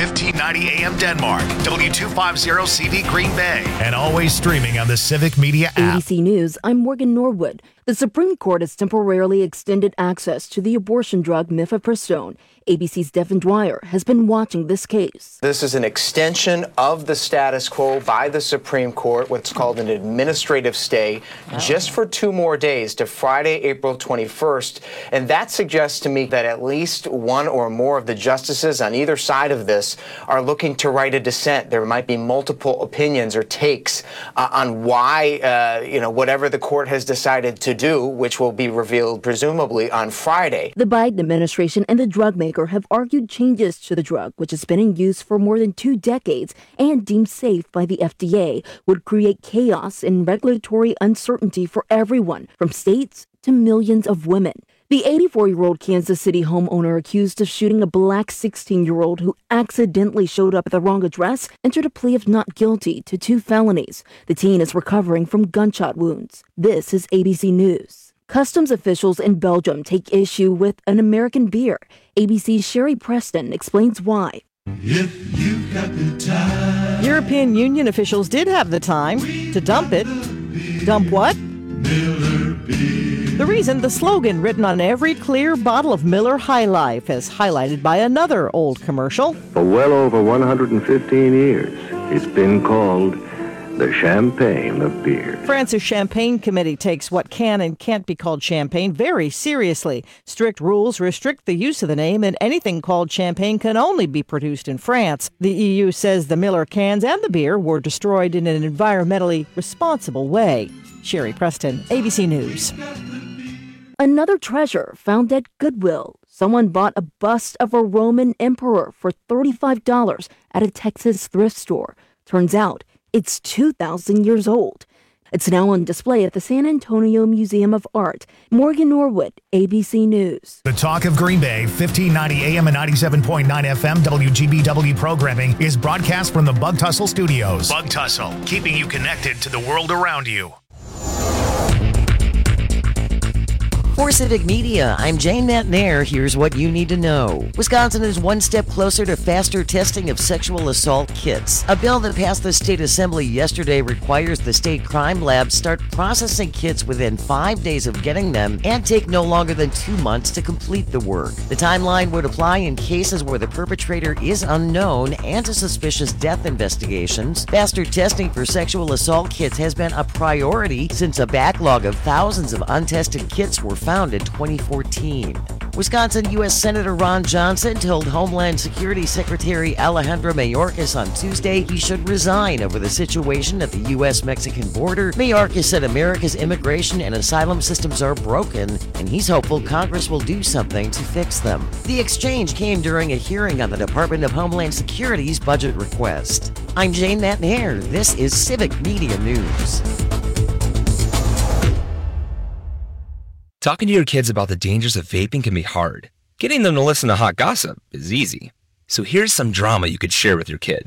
1590 AM Denmark, W250 CV Green Bay, and always streaming on the Civic Media app. ABC News, I'm Morgan Norwood. The Supreme Court has temporarily extended access to the abortion drug mifepristone. ABC's Devin Dwyer has been watching this case. This is an extension of the status quo by the Supreme Court, what's called an administrative stay, just for 2 more days to Friday, April 21st. And that suggests to me that at least one or more of the justices on either side of this are looking to write a dissent. There might be multiple opinions or takes on why, whatever the court has decided to do, which will be revealed presumably on Friday. The Biden administration and the drug maker have argued changes to the drug, which has been in use for more than 2 decades and deemed safe by the FDA, would create chaos and regulatory uncertainty for everyone, from states to millions of women. The 84-year-old Kansas City homeowner accused of shooting a black 16-year-old who accidentally showed up at the wrong address entered a plea of not guilty to 2 felonies. The teen is recovering from gunshot wounds. This is ABC News. Customs officials in Belgium take issue with an American beer. ABC's Sherry Preston explains why. If you've got the time. European Union officials did have the time to dump it. Dump what? Miller Beer. The reason, the slogan written on every clear bottle of Miller High Life, as highlighted by another old commercial. For well over 115 years, it's been called the champagne of beer. France's Champagne Committee takes what can and can't be called champagne very seriously. Strict rules restrict the use of the name, and anything called champagne can only be produced in France. The EU says the Miller cans and the beer were destroyed in an environmentally responsible way. Sherry Preston, ABC News. Another treasure found at Goodwill. Someone bought a bust of a Roman emperor for $35 at a Texas thrift store. Turns out, it's 2,000 years old. It's now on display at the San Antonio Museum of Art. Morgan Norwood, ABC News. The Talk of Green Bay, 1590 AM and 97.9 FM WGBW programming is broadcast from the Bug Tussle Studios. Bug Tussle, keeping you connected to the world around you. For Civic Media, I'm Jane Matnair. Here's what you need to know. Wisconsin is one step closer to faster testing of sexual assault kits. A bill that passed the state assembly yesterday requires the state crime lab start processing kits within 5 days of getting them and take no longer than 2 months to complete the work. The timeline would apply in cases where the perpetrator is unknown and to suspicious death investigations. Faster testing for sexual assault kits has been a priority since a backlog of thousands of untested kits were found in 2014. Wisconsin U.S. Senator Ron Johnson told Homeland Security Secretary Alejandro Mayorkas on Tuesday he should resign over the situation at the U.S.-Mexican border. Mayorkas said America's immigration and asylum systems are broken, and he's hopeful Congress will do something to fix them. The exchange came during a hearing on the Department of Homeland Security's budget request. I'm Jane Matnair. This is Civic Media News. Talking to your kids about the dangers of vaping can be hard. Getting them to listen to hot gossip is easy. So here's some drama you could share with your kid.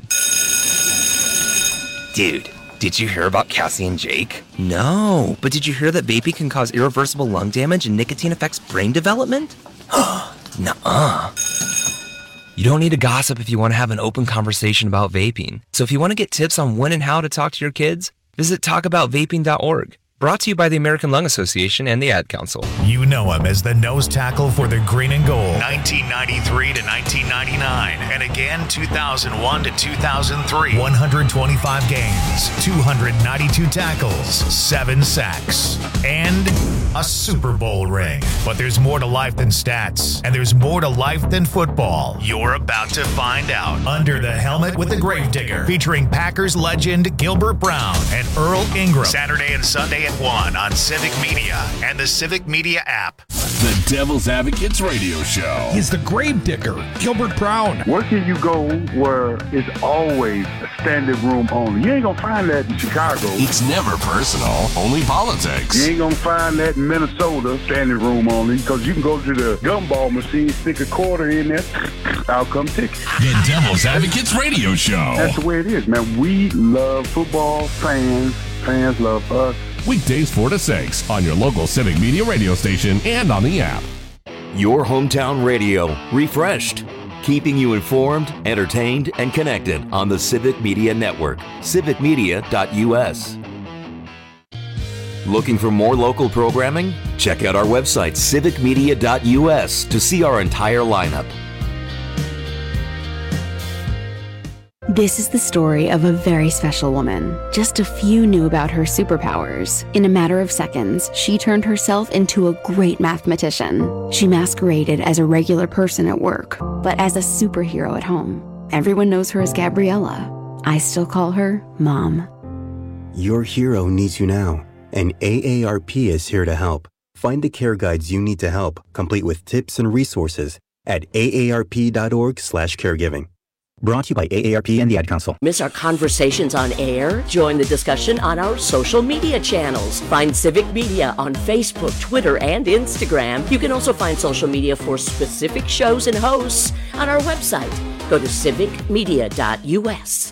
Dude, did you hear about Cassie and Jake? No, but did you hear that vaping can cause irreversible lung damage and nicotine affects brain development? Nuh-uh. You don't need to gossip if you want to have an open conversation about vaping. So if you want to get tips on when and how to talk to your kids, visit talkaboutvaping.org. Brought to you by the American Lung Association and the Ad Council. You know him as the nose tackle for the Green and Gold, 1993 to 1999, and again 2001 to 2003. 125 games, 292 tackles, 7 sacks, and a Super Bowl ring. But there's more to life than stats, and there's more to life than football. You're about to find out. Under the Helmet with the Gravedigger, featuring Packers legend Gilbert Brown and Earl Ingram. Saturday and Sunday at 1 on Civic Media and the Civic Media app. The Devil's Advocates Radio Show. He's the Gravedigger, Gilbert Brown. Where can you go where it's always a standing room only? You ain't gonna find that in Chicago. It's never personal, only politics. You ain't gonna find that in Minnesota, standing room only, because you can go to the gumball machine, stick a quarter in there, out come ticket. The Devil's Advocates Radio Show. That's the way it is, man. We love football, fans love us. Weekdays 4 to 6 on your local Civic Media radio station and on the app. Your hometown radio, refreshed. keeping you informed, entertained, and connected on the Civic Media Network, civicmedia.us. Looking for more local programming? Check out our website, civicmedia.us, to see our entire lineup. This is the story of a very special woman. Just a few knew about her superpowers. In a matter of seconds, she turned herself into a great mathematician. She masqueraded as a regular person at work, but as a superhero at home. Everyone knows her as Gabriella. I still call her Mom. Your hero needs you now, and AARP is here to help. Find the care guides you need to help, complete with tips and resources at aarp.org/caregiving. Brought to you by AARP and the Ad Council. Miss our conversations on air? Join the discussion on our social media channels. Find Civic Media on Facebook, Twitter, and Instagram. You can also find social media for specific shows and hosts on our website. Go to civicmedia.us.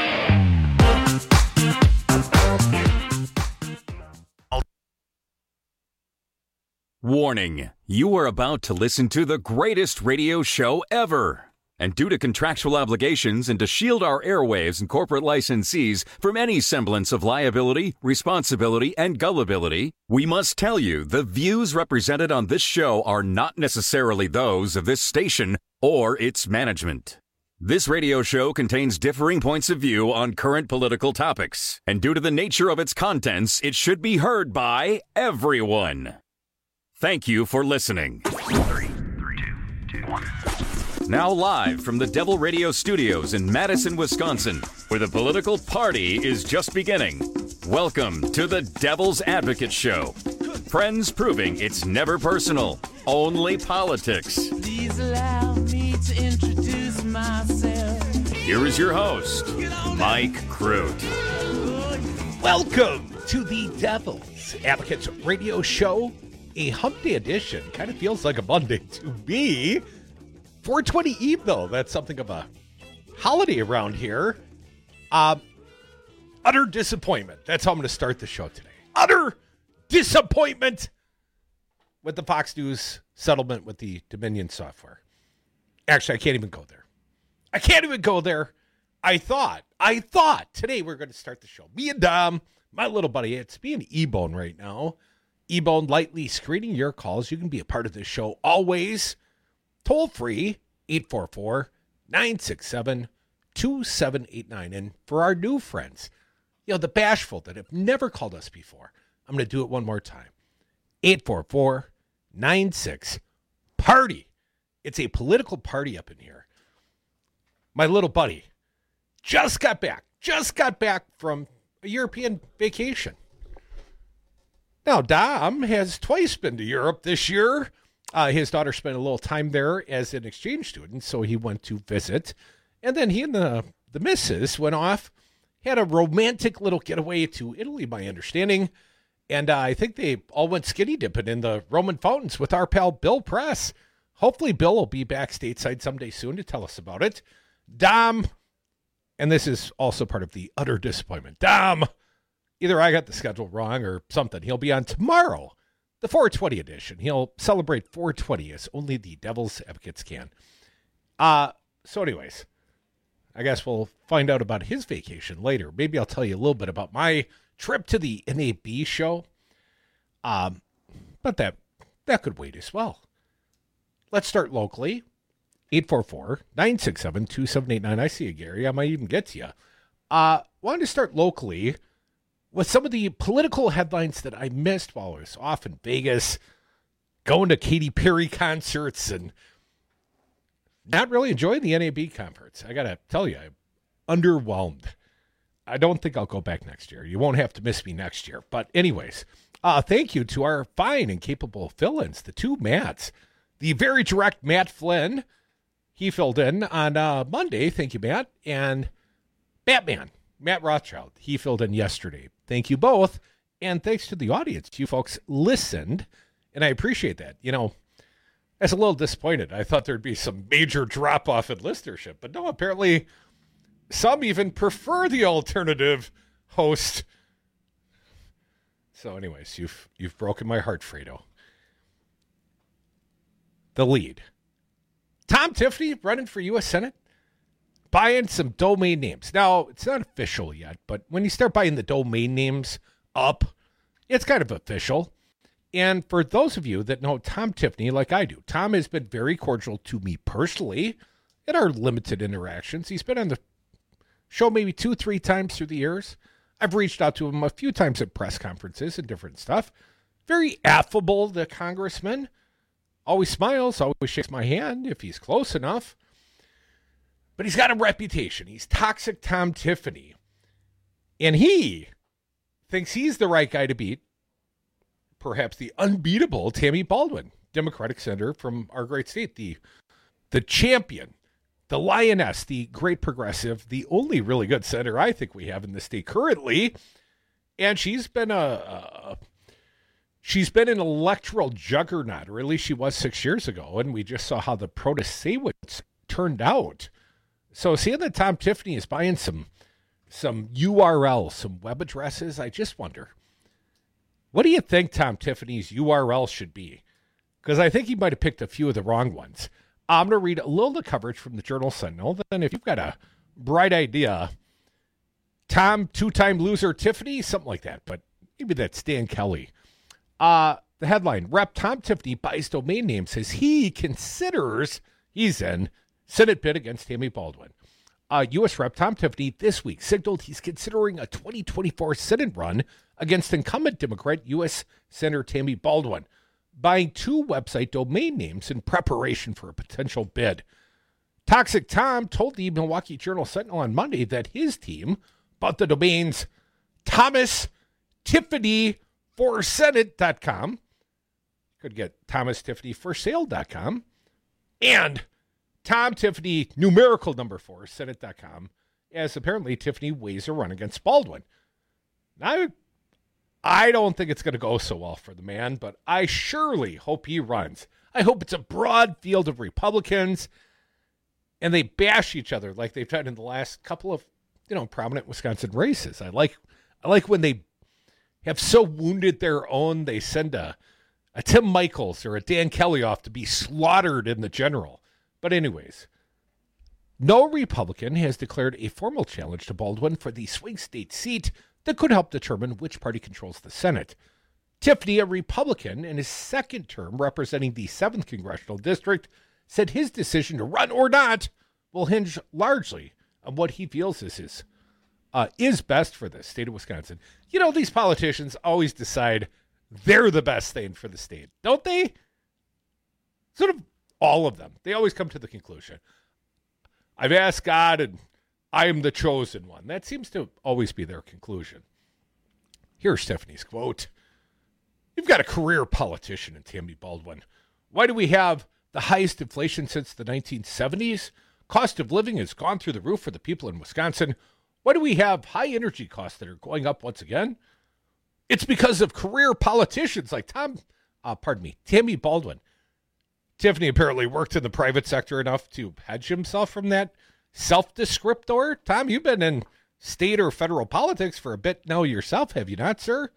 Warning, you are about to listen to the greatest radio show ever. And due to contractual obligations and to shield our airwaves and corporate licensees from any semblance of liability, responsibility, and gullibility, we must tell you the views represented on this show are not necessarily those of this station or its management. This radio show contains differing points of view on current political topics, and due to the nature of its contents, it should be heard by everyone. Thank you for listening. 3, 2, 1. Now live from the Devil Radio Studios in Madison, Wisconsin, where the political party is just beginning. Welcome to the Devil's Advocate Show. Friends proving it's never personal, only politics. Please allow me to introduce myself. Here is your host, Mike Crute. Welcome to the Devil's Advocates Radio Show, a hump day edition. Kind of feels like a Monday to me. 420 Eve, though. That's something of a holiday around here. Utter disappointment. That's how I'm going to start the show today. Utter disappointment with the Fox News settlement with the Dominion software. Actually, I can't even go there. I thought today we're going to start the show. Me and Dom, my little buddy, it's me and E-Bone right now. E-Bone lightly screening your calls. You can be a part of this show always. Toll free, 844-967-2789. And for our new friends, the bashful that have never called us before, I'm going to do it one more time. 844-96-PARTY. It's a political party up in here. My little buddy just got back from a European vacation. Now, Dom has twice been to Europe this year. His daughter spent a little time there as an exchange student, so he went to visit. And then he and the missus went off, had a romantic little getaway to Italy, my understanding. And I think they all went skinny dipping in the Roman fountains with our pal Bill Press. Hopefully Bill will be back stateside someday soon to tell us about it. Dom, and this is also part of the utter disappointment. Dom, either I got the schedule wrong or something. He'll be on tomorrow. The 420 edition. He'll celebrate 420 as only the Devil's Advocates can. So anyways, I guess we'll find out about his vacation later. Maybe I'll tell you a little bit about my trip to the NAB show. But that could wait as well. Let's start locally. 844-967-2789. I see you, Gary. I might even get to you. Wanted to start locally with some of the political headlines that I missed while I was off in Vegas, going to Katy Perry concerts, and not really enjoying the NAB conference. I got to tell you, I'm underwhelmed. I don't think I'll go back next year. You won't have to miss me next year. But anyways, thank you to our fine and capable fill-ins, the two Matts. The very direct Matt Flynn, he filled in on Monday. Thank you, Matt. And Batman, Matt Rothschild, he filled in yesterday. Thank you both. And thanks to the audience. You folks listened, and I appreciate that. I was a little disappointed. I thought there'd be some major drop-off in listenership. But no, apparently some even prefer the alternative host. So anyways, you've broken my heart, Fredo. The lead. Tom Tiffany running for U.S. Senate, buying some domain names. Now, it's not official yet, but when you start buying the domain names up, it's kind of official. And for those of you that know Tom Tiffany like I do, Tom has been very cordial to me personally in our limited interactions. He's been on the show maybe 2-3 times through the years. I've reached out to him a few times at press conferences and different stuff. Very affable, the congressman. Always smiles, always shakes my hand if he's close enough. But he's got a reputation. He's Toxic Tom Tiffany. And he thinks he's the right guy to beat perhaps the unbeatable Tammy Baldwin, Democratic senator from our great state, the champion, the lioness, the great progressive, the only really good senator I think we have in the state currently. And she's been an electoral juggernaut, or at least she was 6 years ago, and we just saw how the Protasewicz turned out. So seeing that Tom Tiffany is buying some URLs, some web addresses, I just wonder, what do you think Tom Tiffany's URL should be? Because I think he might have picked a few of the wrong ones. I'm going to read a little of the coverage from the Journal-Sentinel. Then if you've got a bright idea, Tom, two-time loser Tiffany, something like that. But maybe that's Dan Kelly. The headline, Rep. Tom Tiffany buys domain names as he considers he's in Senate bid against Tammy Baldwin. U.S. Rep. Tom Tiffany this week signaled he's considering a 2024 Senate run against incumbent Democrat U.S. Senator Tammy Baldwin, buying 2 website domain names in preparation for a potential bid. Toxic Tom told the Milwaukee Journal-Sentinel on Monday that his team bought the domains ThomasTiffanyForSenate.com, could get ThomasTiffanyForSale.com, and Tom Tiffany numerical number 4 Senate.com, as apparently Tiffany weighs a run against Baldwin. Now, I don't think it's going to go so well for the man, but I surely hope he runs. I hope it's a broad field of Republicans, and they bash each other like they've done in the last couple of, prominent Wisconsin races. I like when they have so wounded their own, they send a Tim Michaels or a Dan Kelly off to be slaughtered in the general. But anyways, no Republican has declared a formal challenge to Baldwin for the swing state seat that could help determine which party controls the Senate. Tiffany, a Republican in his second term representing the 7th Congressional District, said his decision to run or not will hinge largely on what he feels is best for the state of Wisconsin. These politicians always decide they're the best thing for the state, don't they? Sort of all of them. They always come to the conclusion, I've asked God and I am the chosen one. That seems to always be their conclusion. Here's Tiffany's quote. You've got a career politician in Tammy Baldwin. Why do we have the highest inflation since the 1970s? Cost of living has gone through the roof for the people in Wisconsin. Why do we have high energy costs that are going up once again? It's because of career politicians like Tammy Baldwin. Tiffany apparently worked in the private sector enough to hedge himself from that self-descriptor. Tom, you've been in state or federal politics for a bit now yourself, have you not, sir?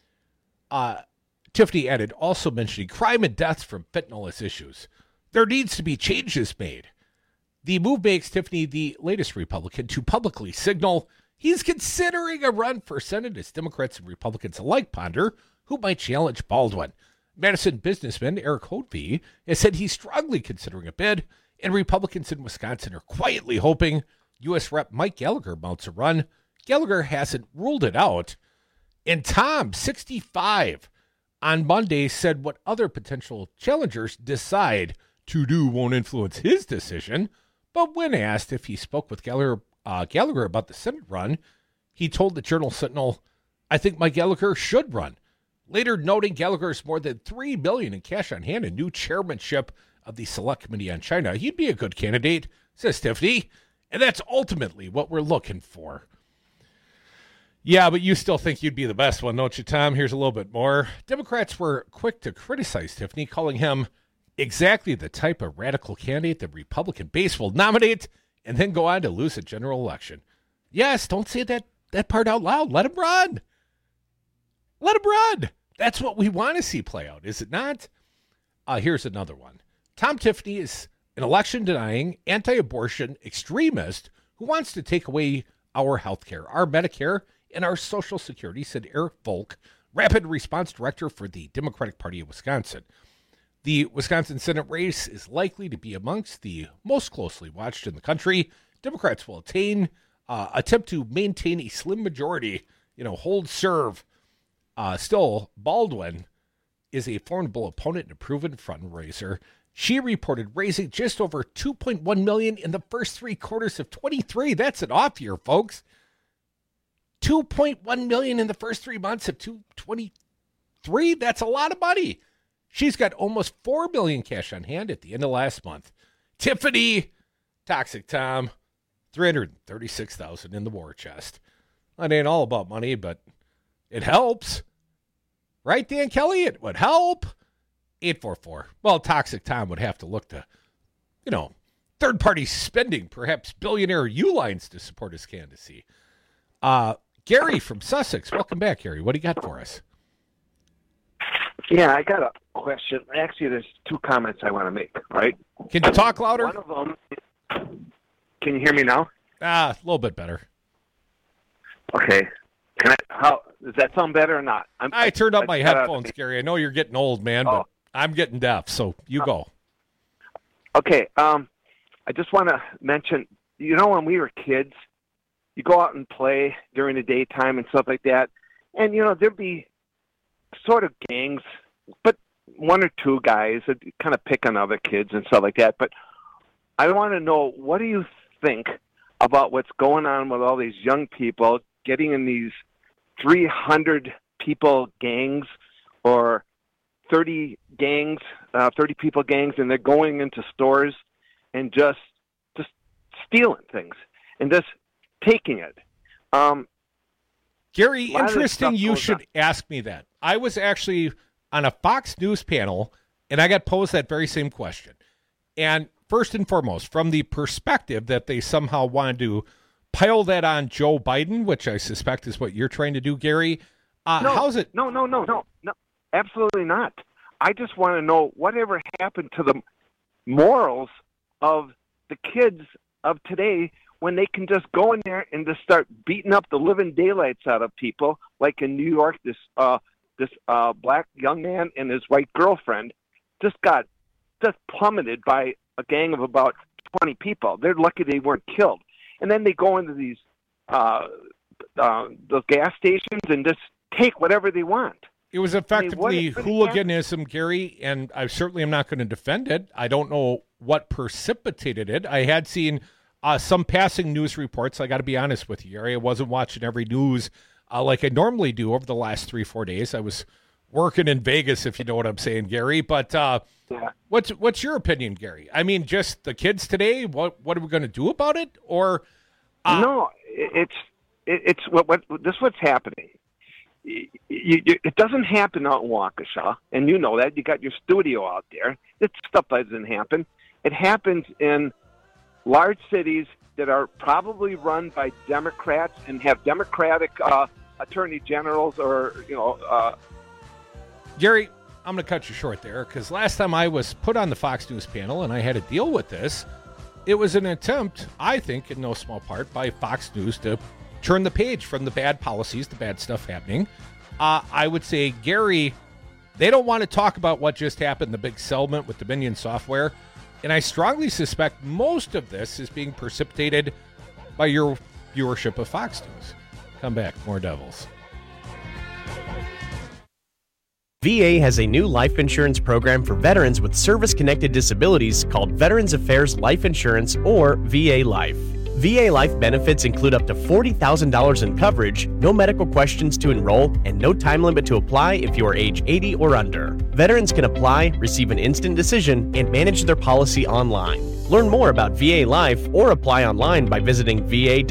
Tiffany added, also mentioning crime and deaths from fentanyl as issues. There needs to be changes made. The move makes Tiffany the latest Republican to publicly signal he's considering a run for Senate as Democrats and Republicans alike ponder who might challenge Baldwin. Madison businessman Eric Hodvie has said he's strongly considering a bid, and Republicans in Wisconsin are quietly hoping U.S. Rep. Mike Gallagher mounts a run. Gallagher hasn't ruled it out. And Tom, 65, on Monday said what other potential challengers decide to do won't influence his decision. But when asked if he spoke with Gallagher about the Senate run, he told the Journal-Sentinel, I think Mike Gallagher should run. Later noting Gallagher's more than $3 billion in cash on hand and new chairmanship of the Select Committee on China. He'd be a good candidate, says Tiffany, and that's ultimately what we're looking for. Yeah, but you still think you'd be the best one, don't you, Tom? Here's a little bit more. Democrats were quick to criticize Tiffany, calling him exactly the type of radical candidate the Republican base will nominate and then go on to lose a general election. Yes, don't say that part out loud. Let him run. Let him run. That's what we want to see play out, is it not? Here's another one. Tom Tiffany is an election-denying, anti-abortion extremist who wants to take away our health care, our Medicare, and our Social Security, said Eric Volk, Rapid Response Director for the Democratic Party of Wisconsin. The Wisconsin Senate race is likely to be amongst the most closely watched in the country. Democrats will attempt to maintain a slim majority, hold serve. Still, Baldwin is a formidable opponent and a proven fundraiser. She reported raising just over $2.1 million in the first 3 quarters of 23. That's an off year, folks. $2.1 million in the first 3 months of 2023. That's a lot of money. She's got almost $4 million cash on hand at the end of last month. Tiffany, Toxic Tom, $336,000 in the war chest. It ain't all about money, but it helps. Right, Dan Kelly? It would help. 844. Well, Toxic Tom would have to look to, third-party spending, perhaps billionaire Uline to support his candidacy. Gary from Sussex. Welcome back, Gary. What do you got for us? Yeah, I got a question. Actually, there's 2 comments I want to make, right? Can you talk louder? One of them, can you hear me now? A little bit better. Okay. Does that sound better or not? I turned up my headphones, Gary. I know you're getting old, man, but I'm getting deaf, so you go. Okay. I just want to mention, when we were kids, you go out and play during the daytime and stuff like that, and, there'd be sort of gangs, but 1 or 2 guys that kind of pick on other kids and stuff like that. But I want to know, what do you think about what's going on with all these young people getting in these 300 people gangs or 30 people gangs, and they're going into stores and just stealing things and just taking it. Gary, interesting you should ask me that. I was actually on a Fox News panel, and I got posed that very same question. And first and foremost, from the perspective that they somehow wanted to pile that on Joe Biden, which I suspect is what you're trying to do, Gary. How's it? No, absolutely not. I just want to know whatever happened to the morals of the kids of today when they can just go in there and just start beating up the living daylights out of people, like in New York, this black young man and his white girlfriend just plummeted by a gang of about 20 people. They're lucky they weren't killed. And then they go into these the gas stations and just take whatever they want. It was effectively hooliganism, Gary, and I certainly am not going to defend it. I don't know what precipitated it. I had seen some passing news reports. I got to be honest with you, Gary. I wasn't watching every news like I normally do over the last 3-4 days. I was working in Vegas, if you know what I'm saying, Gary. But what's your opinion, Gary? I mean, just the kids today. What are we going to do about it? Or no, it's what's happening. It doesn't happen out in Waukesha, and you know that. You got your studio out there. That stuff doesn't happen. It happens in large cities that are probably run by Democrats and have Democratic attorney generals, or Gary, I'm going to cut you short there, because last time I was put on the Fox News panel and I had to deal with this, it was an attempt, I think, in no small part, by Fox News to turn the page from the bad policies, the bad stuff happening. I would say, Gary, they don't want to talk about what just happened, the big settlement with Dominion Software. And I strongly suspect most of this is being precipitated by your viewership of Fox News. Come back, more Devils. VA has a new life insurance program for veterans with service-connected disabilities called Veterans Affairs Life Insurance, or VA Life. VA Life benefits include up to $40,000 in coverage, no medical questions to enroll, and no time limit to apply if you are age 80 or under. Veterans can apply, receive an instant decision, and manage their policy online. Learn more about VA Life or apply online by visiting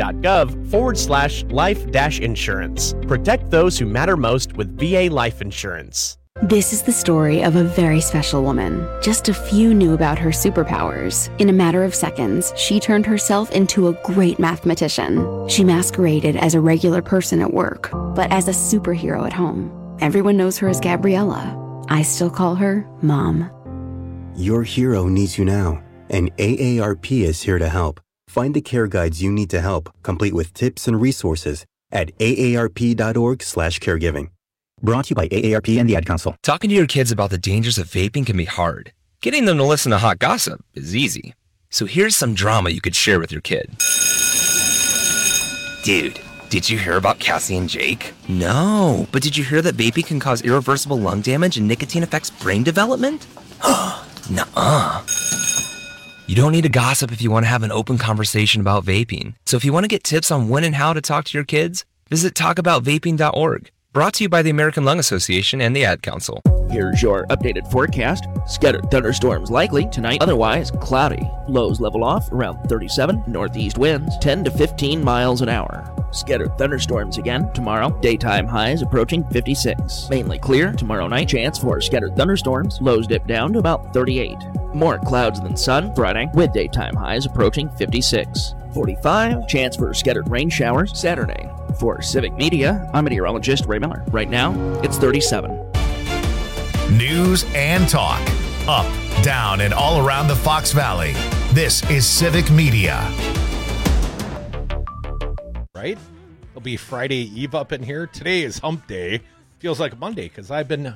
va.gov/life-insurance. Protect those who matter most with VA Life Insurance. This is the story of a very special woman. Just a few knew about her superpowers. In a matter of seconds, she turned herself into a great mathematician. She masqueraded as a regular person at work, but as a superhero at home. Everyone knows her as Gabriella. I still call her Mom. Your hero needs you now, and AARP is here to help. Find the care guides you need to help, complete with tips and resources at aarp.org/caregiving. Brought to you by AARP and the Ad Council. Talking to your kids about the dangers of vaping can be hard. Getting them to listen to hot gossip is easy. So here's some drama you could share with your kid. Dude, did you hear about Cassie and Jake? No, but did you hear that vaping can cause irreversible lung damage and nicotine affects brain development? Nuh-uh. You don't need to gossip if you want to have an open conversation about vaping. So if you want to get tips on when and how to talk to your kids, visit talkaboutvaping.org. Brought to you by the American Lung Association and the Ad Council. Here's your updated forecast. Scattered thunderstorms likely tonight, otherwise cloudy. Lows level off around 37, northeast winds 10 to 15 miles an hour. Scattered thunderstorms again tomorrow, daytime highs approaching 56. Mainly clear tomorrow night, chance for scattered thunderstorms, lows dip down to about 38. More clouds than sun Friday, with daytime highs approaching 56. 45, chance for scattered rain showers Saturday. For Civic Media, I'm meteorologist Ray Miller. Right now, it's 37. News and talk. Up, down, and all around the Fox Valley. This is Civic Media. Right? It'll be Friday Eve up in here. Today is hump day. Feels like Monday because I've been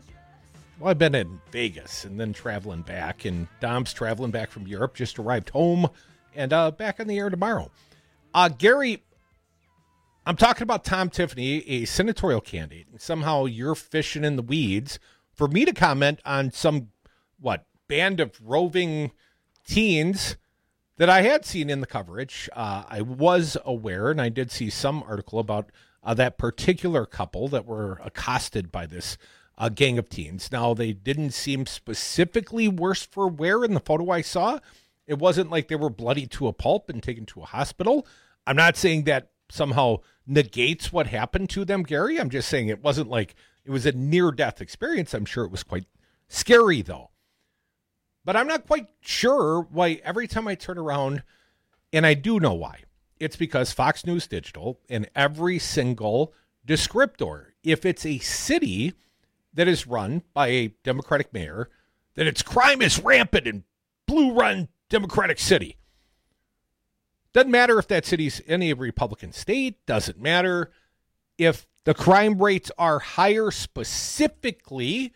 in Vegas and then traveling back. And Dom's traveling back from Europe, just arrived home and back on the air tomorrow. Gary, I'm talking about Tom Tiffany, a senatorial candidate, and somehow you're fishing in the weeds for me to comment on some, band of roving teens that I had seen in the coverage. I was aware, and I did see some article about that particular couple that were accosted by this gang of teens. Now, they didn't seem specifically worse for wear in the photo I saw. It wasn't like they were bloodied to a pulp and taken to a hospital. I'm not saying that somehow negates what happened to them, Gary. I'm just saying it wasn't like it was a near-death experience. I'm sure it was quite scary, though. But I'm not quite sure why every time I turn around, and I do know why. It's because Fox News Digital and every single descriptor, if it's a city that is run by a Democratic mayor, that its crime is rampant in blue-run Democratic city. Doesn't matter if that city's any Republican state. Doesn't matter if the crime rates are higher specifically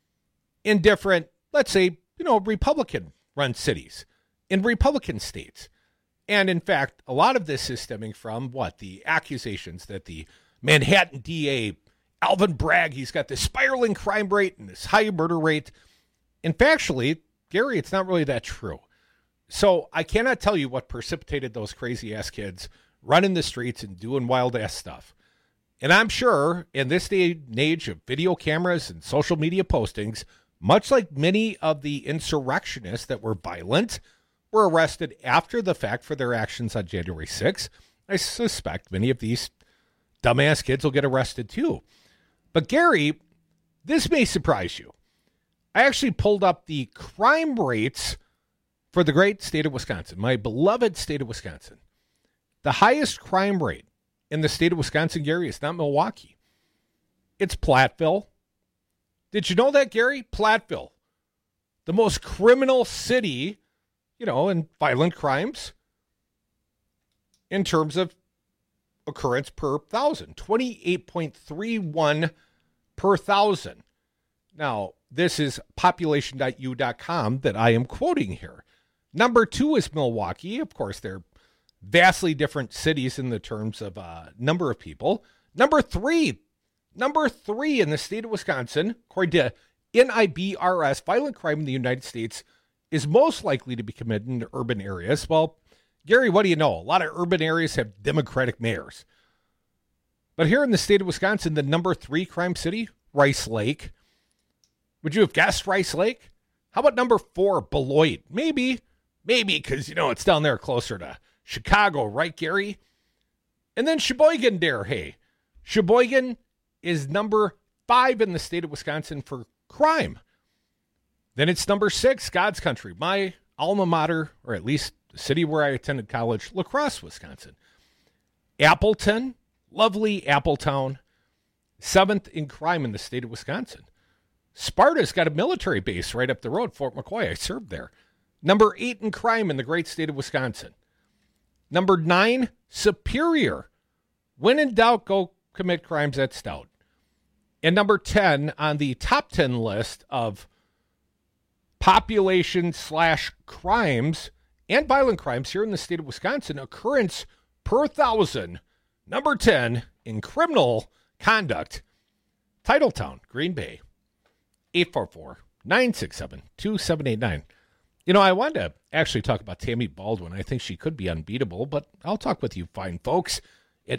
in different, let's say, Republican-run cities, in Republican states. And in fact, a lot of this is stemming from the accusations that the Manhattan DA, Alvin Bragg, he's got this spiraling crime rate and this high murder rate. And factually, Gary, it's not really that true. So I cannot tell you what precipitated those crazy-ass kids running the streets and doing wild-ass stuff. And I'm sure in this day and age of video cameras and social media postings, much like many of the insurrectionists that were violent were arrested after the fact for their actions on January 6th, I suspect many of these dumbass kids will get arrested too. But Gary, this may surprise you. I actually pulled up the crime rates for the great state of Wisconsin, my beloved state of Wisconsin. The highest crime rate in the state of Wisconsin, Gary, is not Milwaukee. It's Platteville. Did you know that, Gary? Platteville, the most criminal city, in violent crimes in terms of occurrence per 1,000, 28.31 per 1,000. Now, this is population.u.com that I am quoting here. Number 2 is Milwaukee. Of course, they're vastly different cities in the terms of number of people. Number three in the state of Wisconsin, according to NIBRS, violent crime in the United States is most likely to be committed in urban areas. Well, Gary, what do you know? A lot of urban areas have Democratic mayors. But here in the state of Wisconsin, the number 3 crime city, Rice Lake. Would you have guessed Rice Lake? How about number 4, Beloit? Maybe, because, it's down there closer to Chicago, right, Gary? And then Sheboygan there, hey. Sheboygan is number 5 in the state of Wisconsin for crime. Then it's number 6, God's Country, my alma mater, or at least the city where I attended college, La Crosse, Wisconsin. Appleton, lovely Appletown, 7th in crime in the state of Wisconsin. Sparta's got a military base right up the road, Fort McCoy. I served there. Number 8 in crime in the great state of Wisconsin. Number 9, Superior. When in doubt, go commit crimes at Stout. And number 10 on the top 10 list of population/crimes and violent crimes here in the state of Wisconsin, occurrence per 1,000. Number 10 in criminal conduct, Titletown, Green Bay, 844-967-2789. You know, I wanted to actually talk about Tammy Baldwin. I think she could be unbeatable, but I'll talk with you fine folks at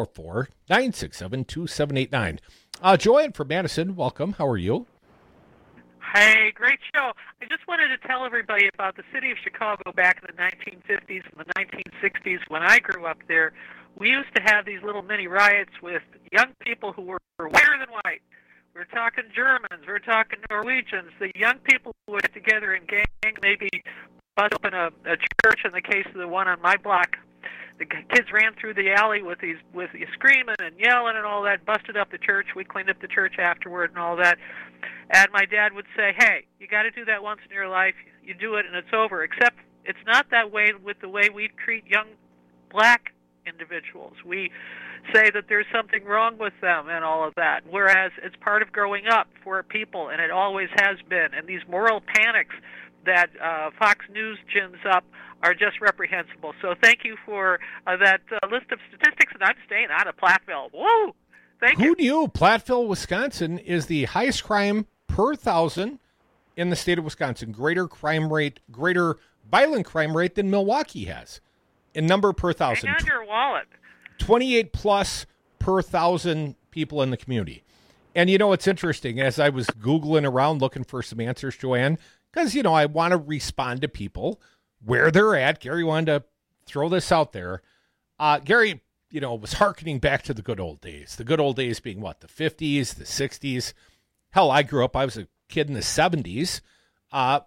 844-967-2789. Joanne from Madison, welcome. How are you? Hey, great show. I just wanted to tell everybody about the city of Chicago back in the 1950s and the 1960s when I grew up there. We used to have these little mini riots with young people who were whiter than white. We were talking Germans, we were talking Norwegians. The young people would get together in gangs, maybe bust open a church. In the case of the one on my block, the kids ran through the alley with screaming and yelling and all that, busted up the church. We cleaned up the church afterward and all that. And my dad would say, hey, you got to do that once in your life. You do it and it's over. Except it's not that way with the way we treat young black individuals. We say that there's something wrong with them and all of that, whereas it's part of growing up for people, and it always has been. And these moral panics that Fox News gins up are just reprehensible. So thank you for that list of statistics, and I'm staying out of Platteville. Woo! Thank you. Who knew Platteville, Wisconsin is the highest crime per 1,000 in the state of Wisconsin? Greater crime rate, greater violent crime rate than Milwaukee has in number per 1,000. Hang on your wallet. 28 plus per 1,000 people in the community. And, you know, it's interesting. As I was Googling around looking for some answers, Joanne, because, you know, I want to respond to people where they're at. Gary wanted to throw this out there. Gary, you know, was hearkening back to the good old days. The good old days being what? The 50s, the 60s. Hell, I grew up, I was a kid in the 70s. I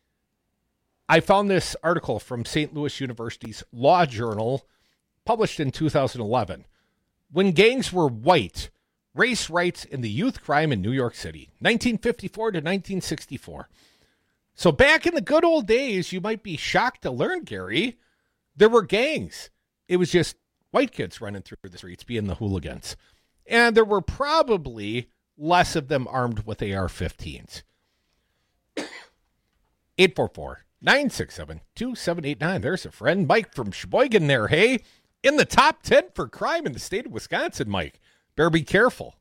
found this article from St. Louis University's Law Journal, published in 2011. When gangs were white, race rights in the youth crime in New York City, 1954 to 1964. So back in the good old days, you might be shocked to learn, Gary, there were gangs. It was just white kids running through the streets being the hooligans. And there were probably less of them armed with AR-15s. 844-967-2789. There's a friend, Mike from Sheboygan there. Hey, in the top 10 for crime in the state of Wisconsin, Mike. Better be careful.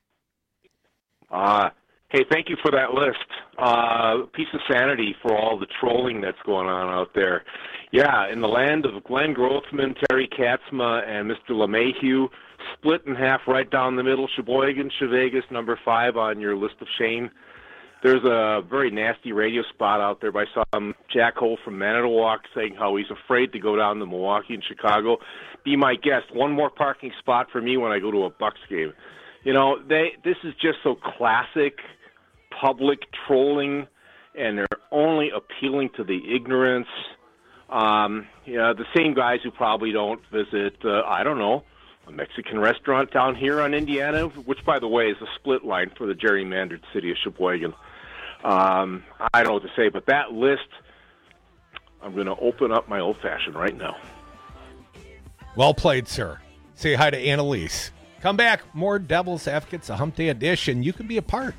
Hey, thank you for that list. Piece of sanity for all the trolling that's going on out there. Yeah, in the land of Glenn Grothman, Terry Katzma, and Mr. LeMahieu, split in half right down the middle, Sheboygan, Chevegas, number 5 on your list of shame. There's a very nasty radio spot out there by some jackhole from Manitowoc saying how he's afraid to go down to Milwaukee and Chicago. Be my guest. One more parking spot for me when I go to a Bucks game. You know, this is just so classic public trolling, and they're only appealing to the ignorance. You know, the same guys who probably don't visit, I don't know, a Mexican restaurant down here on Indiana, which, by the way, is a split line for the gerrymandered city of Sheboygan. I don't know what to say, but that list, I'm going to open up my old-fashioned right now. Well played, sir. Say hi to Annalise. Come back. More Devil's Advocates, a Hump Day edition. You can be a part.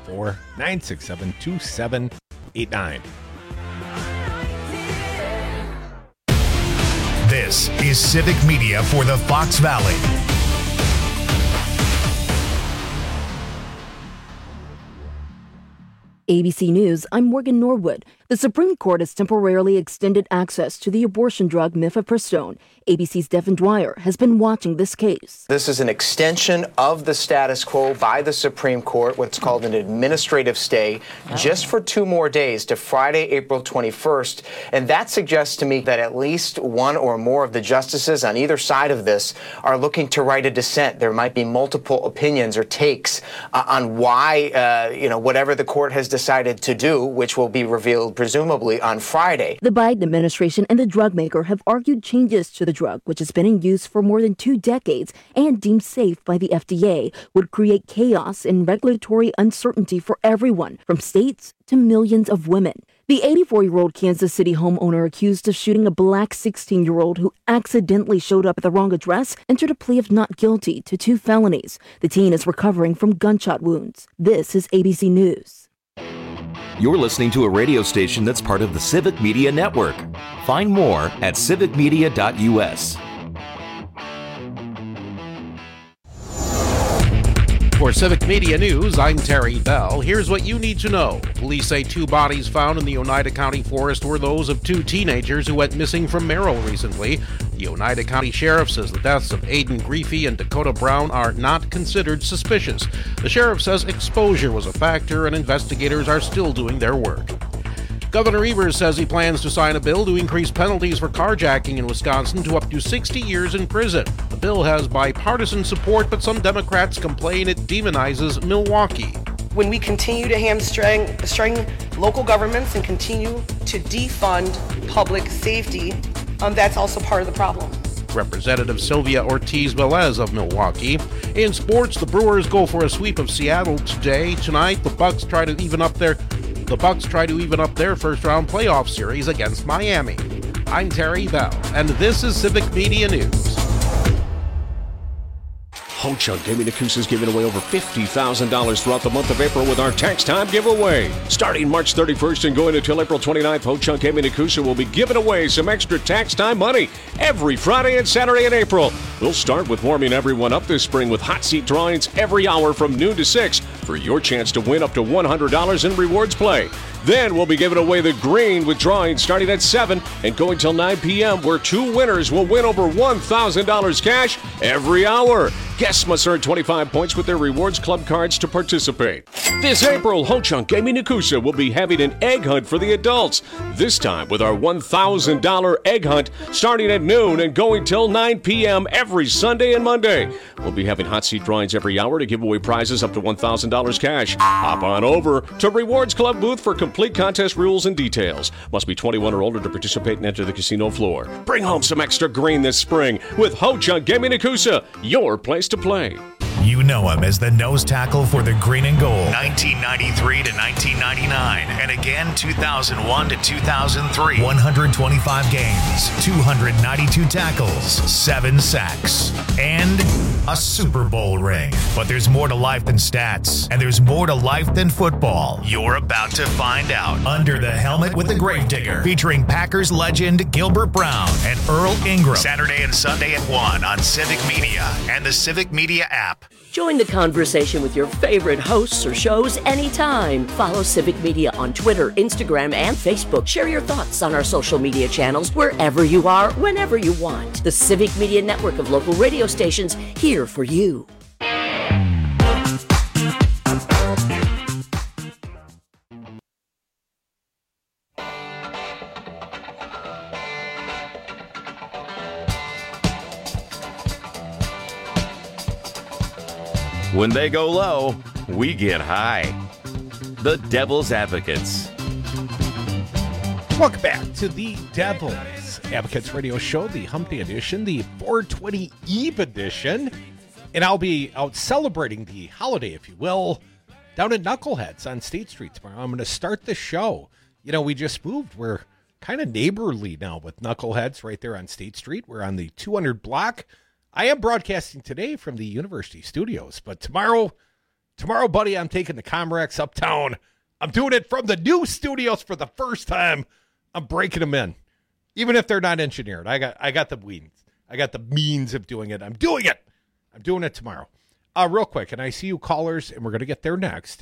844-967-2789. This is Civic Media for the Fox Valley. ABC News, I'm Morgan Norwood. The Supreme Court has temporarily extended access to the abortion drug mifepristone. ABC's Devin Dwyer has been watching this case. This is an extension of the status quo by the Supreme Court, what's called an administrative stay, just for 2 more days to Friday, April 21st. And that suggests to me that at least one or more of the justices on either side of this are looking to write a dissent. There might be multiple opinions or takes on why, whatever the court has decided to do, which will be revealed presumably on Friday. The Biden administration and the drug maker have argued changes to the drug, which has been in use for more than 2 decades and deemed safe by the FDA, would create chaos and regulatory uncertainty for everyone, from states to millions of women. The 84-year-old Kansas City homeowner accused of shooting a black 16-year-old who accidentally showed up at the wrong address entered a plea of not guilty to 2 felonies. The teen is recovering from gunshot wounds. This is ABC News. You're listening to a radio station that's part of the Civic Media Network. Find more at civicmedia.us. For Civic Media News, I'm Terry Bell. Here's what you need to know. Police say 2 bodies found in the Oneida County forest were those of 2 teenagers who went missing from Merrill recently. The Oneida County Sheriff says the deaths of Aiden Griefey and Dakota Brown are not considered suspicious. The sheriff says exposure was a factor and investigators are still doing their work. Governor Evers says he plans to sign a bill to increase penalties for carjacking in Wisconsin to up to 60 years in prison. The bill has bipartisan support, but some Democrats complain it demonizes Milwaukee. When we continue to hamstring local governments and continue to defund public safety, that's also part of the problem. Representative Sylvia Ortiz Velez of Milwaukee. In sports, the Brewers go for a sweep of Seattle today. Tonight, the Bucks try to even up their first-round playoff series against Miami. I'm Terry Bell, and this is Civic Media News. Ho-Chunk Gaming Nakusa is giving away over $50,000 throughout the month of April with our Tax Time giveaway. Starting March 31st and going until April 29th, Ho-Chunk Gaming Nakusa will be giving away some extra tax time money every Friday and Saturday in April. We'll start with warming everyone up this spring with hot seat drawings every hour from noon to 6 for your chance to win up to $100 in rewards play. Then we'll be giving away the green with drawings starting at 7 and going till 9 p.m. where 2 winners will win over $1,000 cash every hour. Guests must earn 25 points with their Rewards Club cards to participate. This April, Ho-Chunk Gaming Nakusa will be having an egg hunt for the adults. This time with our $1,000 egg hunt starting at noon and going till 9 p.m. every Sunday and Monday. We'll be having hot seat drawings every hour to give away prizes up to $1,000 cash. Hop on over to Rewards Club booth for complete contest rules and details. Must be 21 or older to participate and enter the casino floor. Bring home some extra green this spring with Ho-Chunk Gaming Nakusa, your place to play. You know him as the nose tackle for the Green and Gold, 1993 to 1999, and again 2001 to 2003. 125 games, 292 tackles, 7 sacks, and a Super Bowl ring. But there's more to life than stats, and there's more to life than football. You're about to find out. Under the Helmet with the Gravedigger, featuring Packers legend Gilbert Brown and Earl Ingram. Saturday and Sunday at 1 on Civic Media and the Civic Media app. Join the conversation with your favorite hosts or shows anytime. Follow Civic Media on Twitter, Instagram, and Facebook. Share your thoughts on our social media channels wherever you are, whenever you want. The Civic Media Network of local radio stations here for you. When they go low, we get high. The Devil's Advocates. Welcome back to the Devil's Advocates Radio Show, the Hump Day edition, the 420 Eve edition. And I'll be out celebrating the holiday, if you will, down at Knuckleheads on State Street tomorrow. I'm going to start the show. You know, we just moved. We're kind of neighborly now with Knuckleheads right there on State Street. We're on the 200 block. I am broadcasting today from the University Studios, but tomorrow, buddy, I'm taking the Comrex uptown. I'm doing it from the new studios for the first time. I'm breaking them in, even if they're not engineered. I got the means. I got the means of doing it. I'm doing it. I'm doing it tomorrow. Real quick, and I see you callers, and we're going to get there next.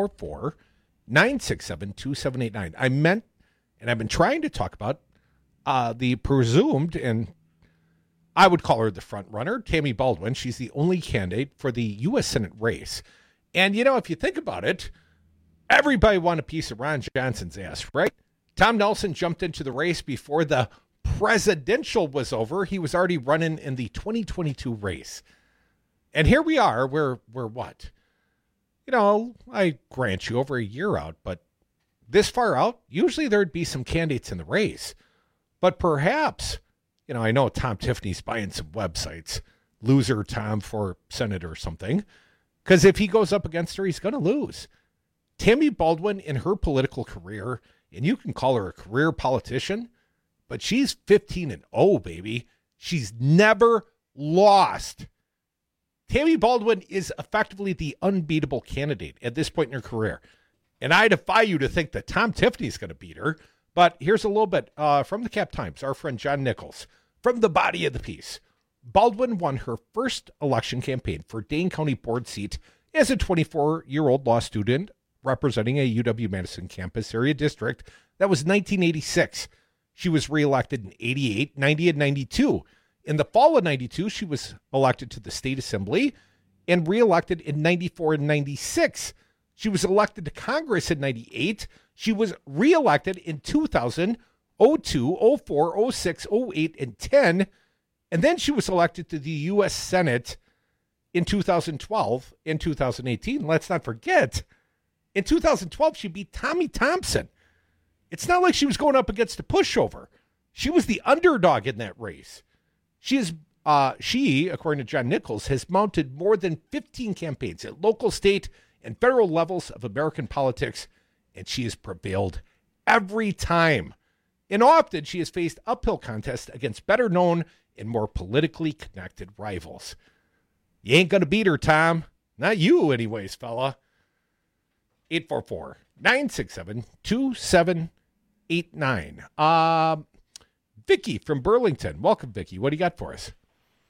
844-967-2789. I meant, and I've been trying to talk about the presumed, and I would call her the front runner, Tammy Baldwin. She's the only candidate for the U.S. Senate race. And, you know, if you think about it, everybody wanted a piece of Ron Johnson's ass, right? Tom Nelson jumped into the race before the presidential was over. He was already running in the 2022 race. And here we are. We're what? You know, I grant you over a year out, but this far out, usually there'd be some candidates in the race. But perhaps, you know, I know Tom Tiffany's buying some websites, loser Tom for Senate or something, because if he goes up against her, he's going to lose. Tammy Baldwin, in her political career, and you can call her a career politician, but she's 15-0, baby. She's never lost. Tammy Baldwin is effectively the unbeatable candidate at this point in her career. And I defy you to think that Tom Tiffany's going to beat her. But here's a little bit from the Cap Times, our friend John Nichols, from the body of the piece. Baldwin won her first election campaign for Dane County board seat as a 24-year-old law student representing a UW-Madison campus area district. That was 1986. She was reelected in 88, 90, and 92. In the fall of 92, she was elected to the state assembly and reelected in 94 and 96. She was elected to Congress in 98. She was reelected in 2000, 02, 04, 06, 08, and 10. And then she was elected to the U.S. Senate in 2012 and 2018. Let's not forget, in 2012, she beat Tommy Thompson. It's not like she was going up against a pushover. She was the underdog in that race. She, according to John Nichols, has mounted more than 15 campaigns at local, state, and federal levels of American politics, and she has prevailed every time. And often she has faced uphill contests against better known and more politically connected rivals. You ain't going to beat her, Tom. Not you, anyways, fella. 844-967-2789. Vicky from Burlington. Welcome, Vicky. What do you got for us?